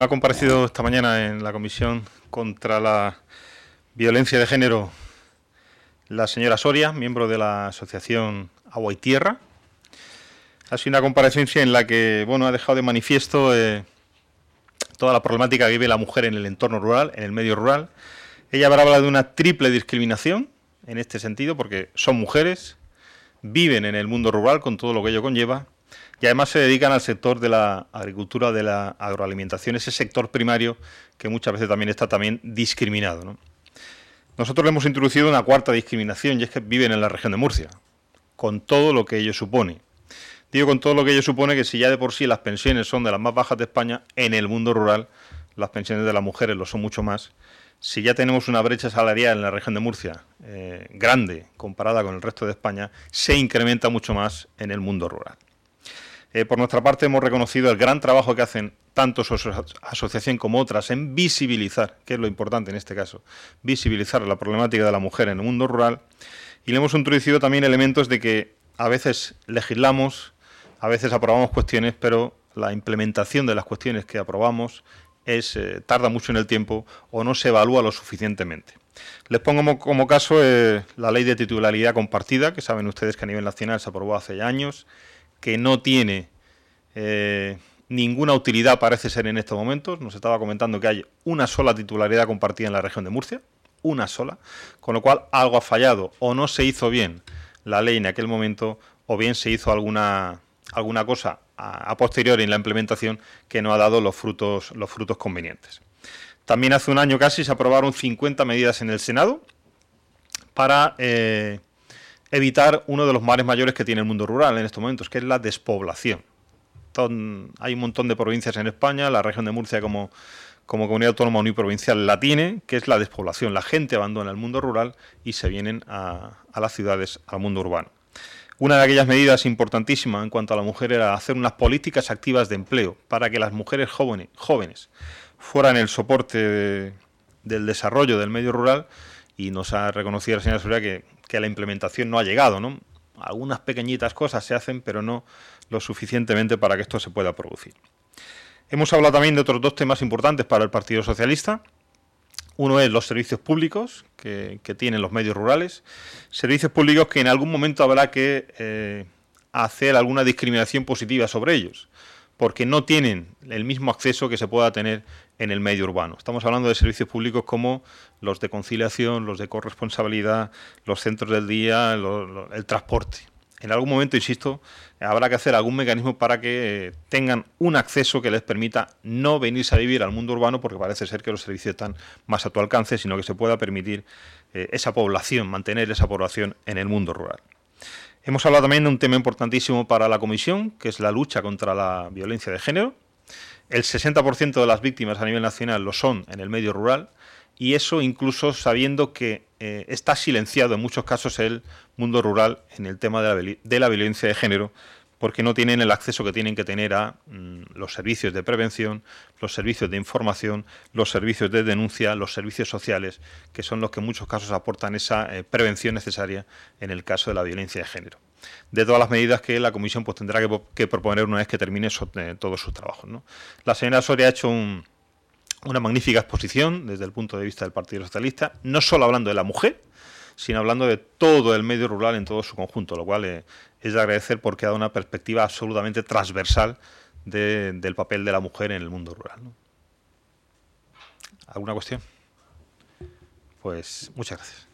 Ha comparecido esta mañana en la Comisión contra la Violencia de Género la señora Soria, miembro de la Asociación Agua y Tierra. Ha sido una comparecencia en la que ha dejado de manifiesto toda la problemática que vive la mujer en el entorno rural, en el medio rural. Ella habrá hablado de una triple discriminación en este sentido, porque son mujeres, viven en el mundo rural con todo lo que ello conlleva, y además se dedican al sector de la agricultura, de la agroalimentación, ese sector primario que muchas veces también está discriminado, ¿no? Nosotros le hemos introducido una cuarta discriminación, y es que viven en la región de Murcia, con todo lo que ello supone. Digo con todo lo que ello supone que si ya de por sí las pensiones son de las más bajas de España, en el mundo rural las pensiones de las mujeres lo son mucho más. Si ya tenemos una brecha salarial en la región de Murcia grande comparada con el resto de España, se incrementa mucho más en el mundo rural. Por nuestra parte hemos reconocido el gran trabajo que hacen tanto su asociación como otras en visibilizar, que es lo importante en este caso, visibilizar la problemática de la mujer en el mundo rural, y le hemos introducido también elementos de que a veces legislamos, a veces aprobamos cuestiones, pero la implementación de las cuestiones que aprobamos tarda mucho en el tiempo o no se evalúa lo suficientemente. Les pongo como caso la ley de titularidad compartida, que saben ustedes que a nivel nacional se aprobó hace ya años, que no tiene ninguna utilidad, parece ser, en estos momentos. Nos estaba comentando que hay una sola titularidad compartida en la región de Murcia, una sola, con lo cual algo ha fallado, o no se hizo bien la ley en aquel momento, o bien se hizo alguna cosa a posteriori en la implementación que no ha dado los frutos convenientes. También hace un año casi se aprobaron 50 medidas en el Senado para evitar uno de los males mayores que tiene el mundo rural en estos momentos, que es la despoblación. Hay un montón de provincias en España, la región de Murcia como comunidad autónoma uniprovincial la tiene, que es la despoblación. La gente abandona el mundo rural y se vienen a las ciudades, al mundo urbano. Una de aquellas medidas importantísimas en cuanto a la mujer era hacer unas políticas activas de empleo para que las mujeres jóvenes fueran el soporte del desarrollo del medio rural, y nos ha reconocido la señora Soria que la implementación no ha llegado, ¿no? Algunas pequeñitas cosas se hacen, pero no lo suficientemente para que esto se pueda producir. Hemos hablado también de otros dos temas importantes para el Partido Socialista. Uno es los servicios públicos que tienen los medios rurales, servicios públicos que en algún momento habrá que hacer alguna discriminación positiva sobre ellos, porque no tienen el mismo acceso que se pueda tener en el medio urbano. Estamos hablando de servicios públicos como los de conciliación, los de corresponsabilidad, los centros del día, el transporte. En algún momento, insisto, habrá que hacer algún mecanismo para que tengan un acceso que les permita no venirse a vivir al mundo urbano, porque parece ser que los servicios están más a tu alcance, sino que se pueda permitir esa población, mantener esa población en el mundo rural. Hemos hablado también de un tema importantísimo para la Comisión, que es la lucha contra la violencia de género. El 60% de las víctimas a nivel nacional lo son en el medio rural, y eso incluso sabiendo que está silenciado en muchos casos el mundo rural en el tema de la violencia de género, porque no tienen el acceso que tienen que tener a los servicios de prevención, los servicios de información, los servicios de denuncia, los servicios sociales, que son los que en muchos casos aportan esa prevención necesaria en el caso de la violencia de género. De todas las medidas que la Comisión tendrá que proponer una vez que termine todos sus trabajos, ¿no? La señora Soria ha hecho una magnífica exposición desde el punto de vista del Partido Socialista, no solo hablando de la mujer, sino hablando de todo el medio rural en todo su conjunto, lo cual es de agradecer porque ha dado una perspectiva absolutamente transversal del papel de la mujer en el mundo rural, ¿no? ¿Alguna cuestión? Pues muchas gracias.